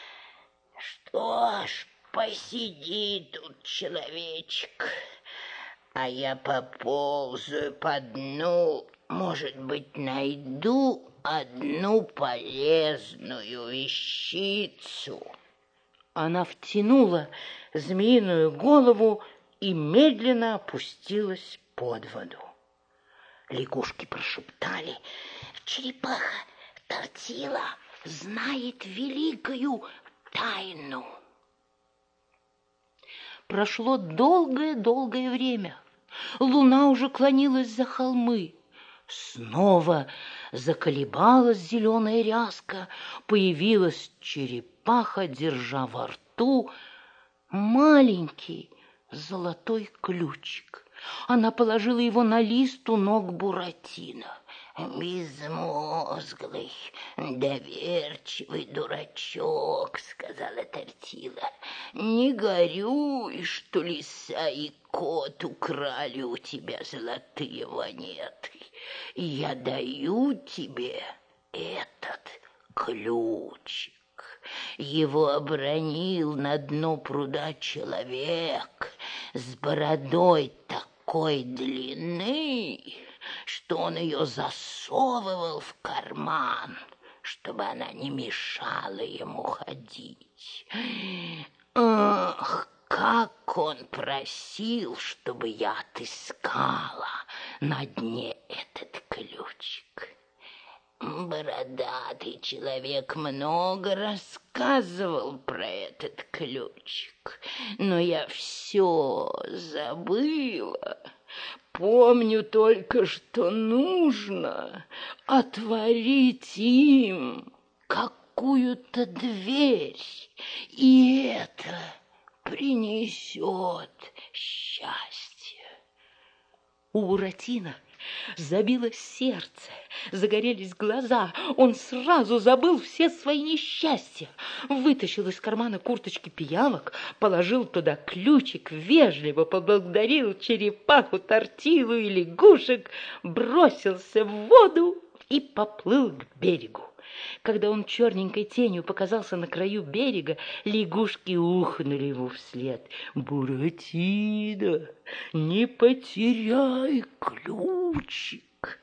S3: «Что ж, посиди тут, человечек, а я поползаю по дну, может быть, найду одну полезную вещицу».
S1: Она втянула змеиную голову и медленно опустилась под воду.
S3: Лягушки прошептали: «Черепаха Тортила знает великую тайну».
S1: Прошло долгое-долгое время. Луна уже клонилась за холмы. Снова заколебалась зеленая ряска, появилась черепаха, держа во рту маленький золотой ключик. Она положила его на лист у ног Буратино.
S3: «Безмозглый, доверчивый дурачок», — сказала Тортила, — «не горюй, что лиса и кот украли у тебя золотые монеты. Я даю тебе этот ключик». Его обронил на дно пруда человек с бородой такой длины, что он ее засовывал в карман, чтобы она не мешала ему ходить. Ах, как он просил, чтобы я отыскала на дне этот ключик. Бородатый человек много рассказывал про этот ключик, но я все забыла. Помню только, что нужно отворить им какую-то дверь, и это принесет счастье.
S1: У Буратино забилось сердце, загорелись глаза. Он сразу забыл все свои несчастья. Вытащил из кармана курточки пиявок, положил туда ключик, вежливо поблагодарил черепаху, Тортилу и лягушек, бросился в воду и поплыл к берегу. Когда он черненькой тенью показался на краю берега, лягушки ухнули ему вслед: «Буратино, не потеряй ключик!»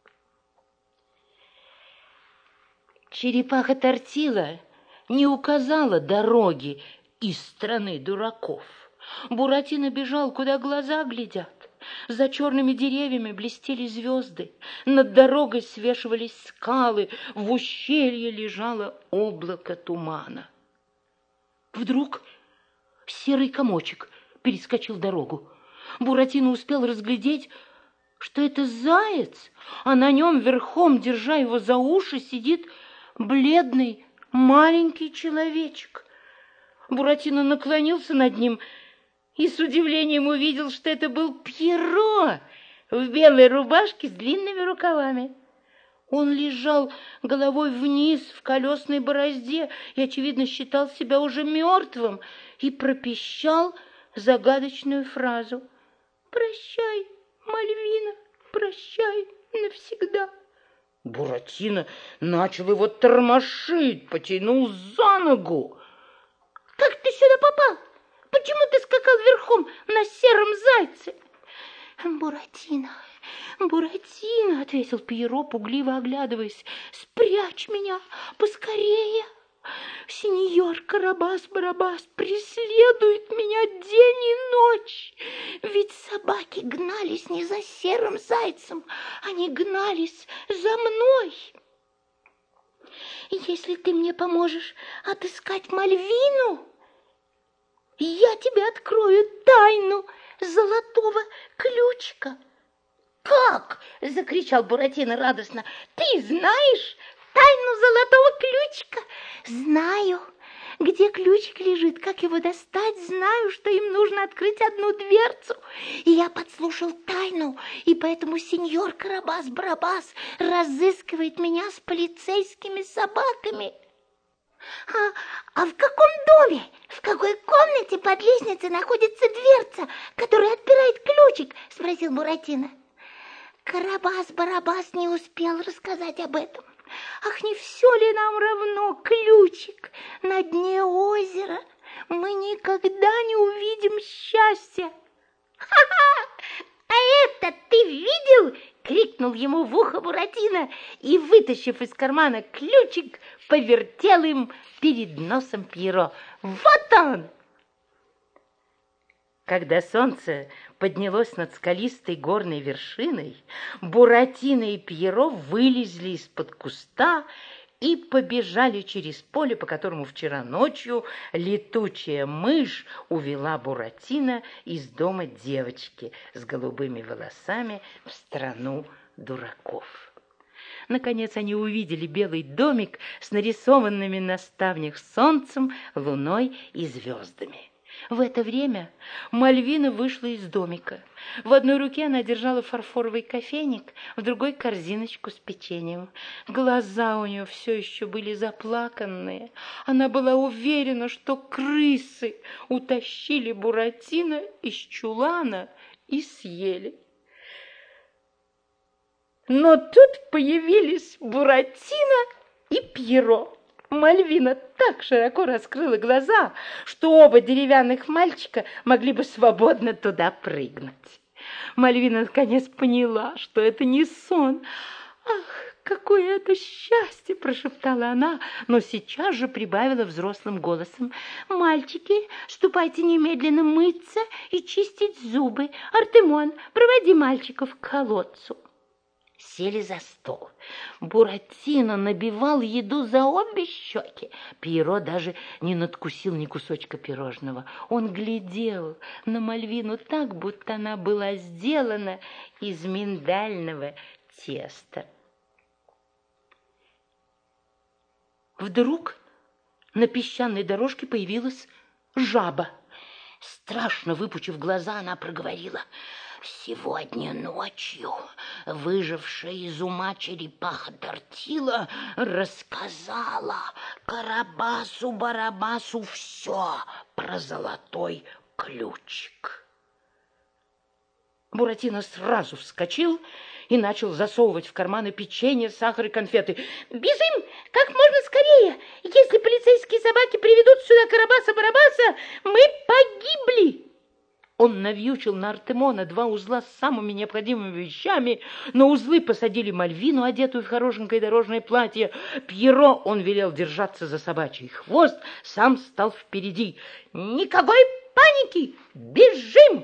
S1: Черепаха Тортила не указала дороги из страны дураков. Буратино бежал, куда глаза глядят. За черными деревьями блестели звезды, над дорогой свешивались скалы, в ущелье лежало облако тумана. Вдруг серый комочек перескочил дорогу. Буратино успел разглядеть что это заяц, а на нем верхом, держа его за уши, сидит бледный маленький человечек. Буратино наклонился над ним и с удивлением увидел, что это был Пьеро в белой рубашке с длинными рукавами. Он лежал головой вниз в колесной борозде и, очевидно, считал себя уже мертвым и пропищал загадочную фразу: «Прощай, Мальвина, прощай навсегда».
S2: Буратино начал его тормошить, потянул за ногу.
S1: «Как ты сюда попал? Почему ты скакал верхом на сером зайце?» «Буратино, Буратино», — ответил Пьеро, пугливо оглядываясь, — «спрячь меня поскорее. Сеньор Карабас-Барабас преследует меня день и ночь. Ведь собаки гнались не за серым зайцем, они гнались за мной. Если ты мне поможешь отыскать Мальвину, я тебе открою тайну золотого ключика». «Как?» — закричал Буратино радостно. «Ты знаешь тайну золотого ключика?» «Знаю. Где ключик лежит, как его достать, знаю, что им нужно открыть одну дверцу. И я подслушал тайну, и поэтому сеньор Карабас-Барабас разыскивает меня с полицейскими собаками». «А в каком доме, в какой комнате под лестницей находится дверца, которая отпирает ключик?» — спросил Буратино. Карабас-Барабас не успел рассказать об этом. Ах, не все ли нам равно, ключик на дне озера? Мы никогда не увидим счастья. «Ха-ха! А это ты видел?» — крикнул ему в ухо Буратино и, вытащив из кармана ключик, повертел им перед носом Пьеро. «Вот он!» Когда солнце поднялось над скалистой горной вершиной, Буратино и Пьеро вылезли из-под куста и побежали через поле, по которому вчера ночью летучая мышь увела Буратино из дома девочки с голубыми волосами в страну дураков. Наконец они увидели белый домик с нарисованными на ставнях солнцем, луной и звездами. В это время Мальвина вышла из домика. В одной руке она держала фарфоровый кофейник, в другой — корзиночку с печеньем. Глаза у нее все еще были заплаканные. Она была уверена, что крысы утащили Буратино из чулана и съели. Но тут появились Буратино и Пьеро. Мальвина так широко раскрыла глаза, что оба деревянных мальчика могли бы свободно туда прыгнуть. Мальвина наконец поняла, что это не сон. «Ах, какое это счастье!» — прошептала она, но сейчас же прибавила взрослым голосом: «Мальчики, ступайте немедленно мыться и чистить зубы. Артемон, проводи мальчиков к колодцу». Сели за стол. Буратино набивал еду за обе щеки. Пьеро даже не надкусил ни кусочка пирожного. Он глядел на Мальвину так, будто она была сделана из миндального теста. Вдруг на песчаной дорожке появилась жаба. Страшно выпучив глаза, она проговорила: «Сегодня ночью выжившая из ума черепаха Тортила рассказала Карабасу-Барабасу все про золотой ключик». Буратино сразу вскочил и начал засовывать в карманы печенье, сахар и конфеты. «Бежим как можно скорее! Если полицейские собаки приведут сюда Карабаса-Барабаса, мы погибли!» Он навьючил на Артемона 2 узла с самыми необходимыми вещами. На узлы посадили Мальвину, одетую в хорошенькое дорожное платье. Пьеро он велел держаться за собачий хвост, сам стал впереди. «Никакой паники! Бежим!»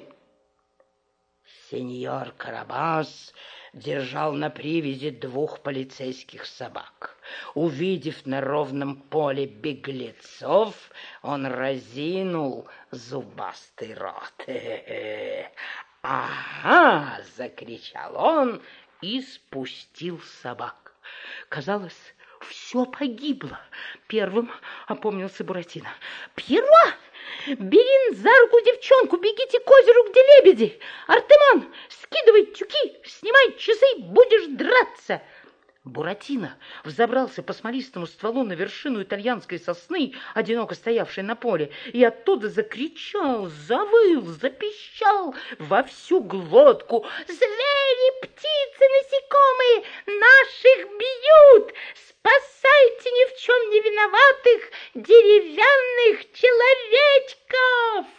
S2: Сеньор Карабас держал на привязи 2 полицейских собак. Увидев на ровном поле беглецов, он разинул зубастый рот. «Ага!» — закричал он и спустил собак. Казалось, все погибло. Первым опомнился Буратино. «Пьеро! Бери за руку девчонку, бегите к озеру, где лебеди! Артемон, скидывай тюки, снимай часы, будешь драться!» Буратино взобрался по смолистому стволу на вершину итальянской сосны, одиноко стоявшей на поле, и оттуда закричал, завыл, запищал во всю глотку: «Звери, птицы, насекомые, наших бьют! Спасайте ни в чем не виноватых деревянных человечков!»